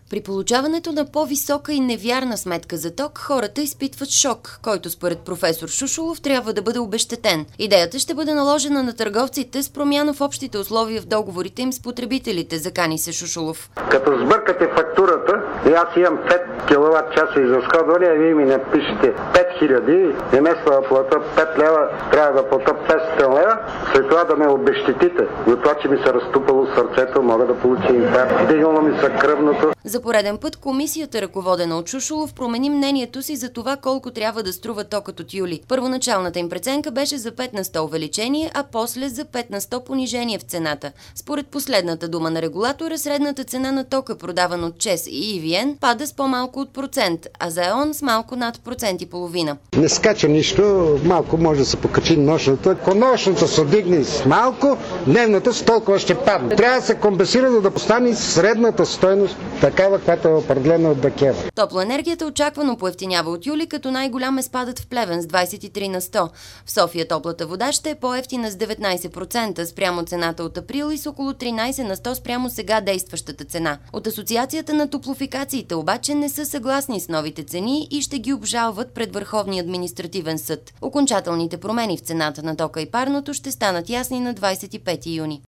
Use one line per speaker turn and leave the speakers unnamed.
При получаването на по-висока и невярна сметка за ток, хората изпитват шок, който според професор Шушулов трябва да бъде обезщетен. Идеята ще бъде наложена на търговците с промяна в общите условия в договорите им с потребителите, закани се Шушулов.
Като сбъркате фактурата и аз имам 5 киловатт часа изразходване, а вие ми напишете 5000 и вместо да плата 5 лева, трябва да плата 500 лева, след това да ме обезщетите. За това, че ми се разтупало сърцето, мога да получа инфаркт, дигнало ми се кръвното.
За пореден път комисията, ръководена от Шушулов, промени мнението си за това колко трябва да струва токът от юли. Първоначалната им преценка беше за 5 на 100 увеличение, а после за 5 на 100 понижение в цената. Според последната дума на регулатора, средната цена на тока, продаван от ЧЕЗ и EVN, пада с по-малко от процент, а за ЕОН с малко над 1,5%.
Не скача нищо, малко може да се покачи нощната. Ако нощната се дигне с малко, дневната с толкова ще падне. Трябва да се компенсира, за да постане средната стойност такава, която е определена от ДКЕВР.
Топлоенергията очаквано поевтинява от юли, като най-голям е спадът в Плевен с 23 на 100. В София топлата вода ще е по-евтина с 19% спрямо цената от април и с около 13 на 100 спрямо сега действащата цена. От Асоциацията на топлофикациите обаче не са съгласни с новите цени и ще ги обжалват пред Върховния административен съд. Окончателните промени в цената на тока и парното ще станат ясни на 25 юни.